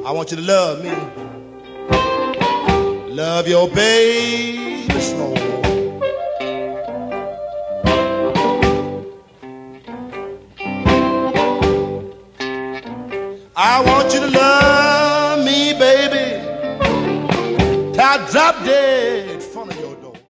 I want you to love me. Love your baby slow. I want you to love me, baby. Till I drop dead.